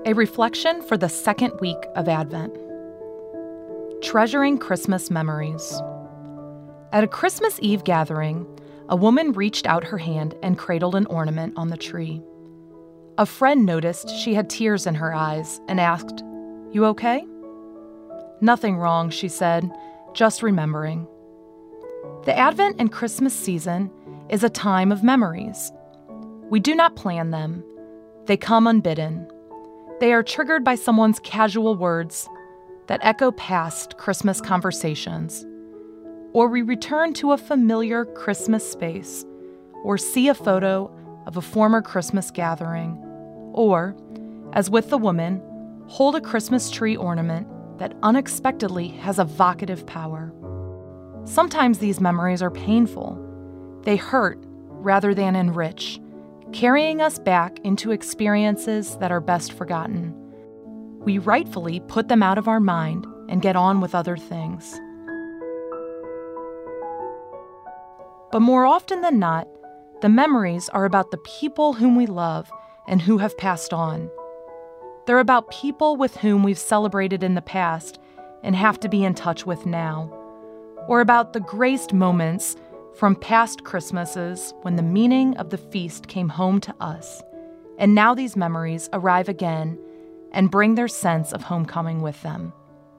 A reflection for the second week of Advent. Treasuring Christmas memories. At a Christmas Eve gathering, a woman reached out her hand and cradled an ornament on the tree. A friend noticed she had tears in her eyes and asked, "You okay?" "Nothing wrong," she said, "just remembering." The Advent and Christmas season is a time of memories. We do not plan them. They come unbidden. They are triggered by someone's casual words that echo past Christmas conversations. Or we return to a familiar Christmas space, or see a photo of a former Christmas gathering, or, as with the woman, hold a Christmas tree ornament that unexpectedly has evocative power. Sometimes these memories are painful. They hurt rather than enrich, carrying us back into experiences that are best forgotten. We rightfully put them out of our mind and get on with other things. But more often than not, the memories are about the people whom we love and who have passed on. They're about people with whom we've celebrated in the past and have to be in touch with now, or about the graced moments from past Christmases when the meaning of the feast came home to us, and now these memories arrive again and bring their sense of homecoming with them.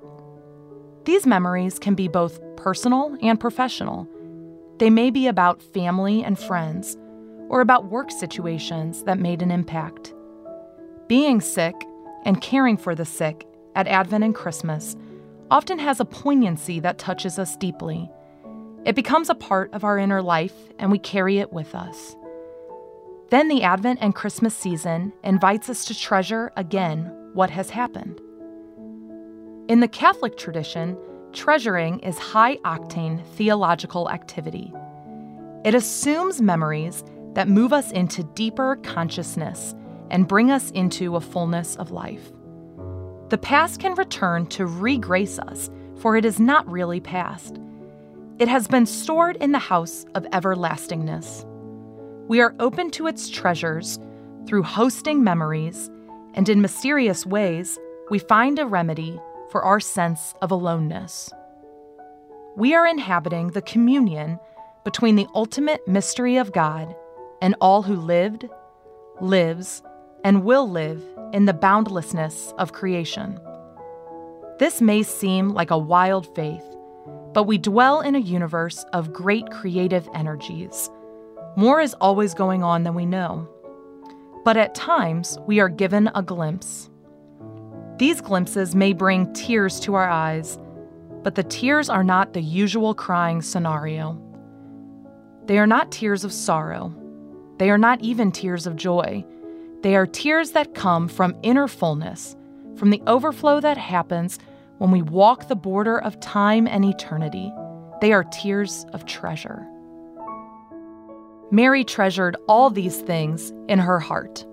These memories can be both personal and professional. They may be about family and friends, or about work situations that made an impact. Being sick and caring for the sick at Advent and Christmas often has a poignancy that touches us deeply. It becomes a part of our inner life, and we carry it with us. Then the Advent and Christmas season invites us to treasure again what has happened. In the Catholic tradition, treasuring is high-octane theological activity. It assumes memories that move us into deeper consciousness and bring us into a fullness of life. The past can return to re-grace us, for it is not really past. It has been stored in the house of everlastingness. We are open to its treasures through hosting memories, and in mysterious ways, we find a remedy for our sense of aloneness. We are inhabiting the communion between the ultimate mystery of God and all who lived, lives, and will live in the boundlessness of creation. This may seem like a wild faith, but we dwell in a universe of great creative energies. More is always going on than we know. But at times, we are given a glimpse. These glimpses may bring tears to our eyes, but the tears are not the usual crying scenario. They are not tears of sorrow. They are not even tears of joy. They are tears that come from inner fullness, from the overflow that happens when we walk the border of time and eternity. They are tears of treasure. Mary treasured all these things in her heart.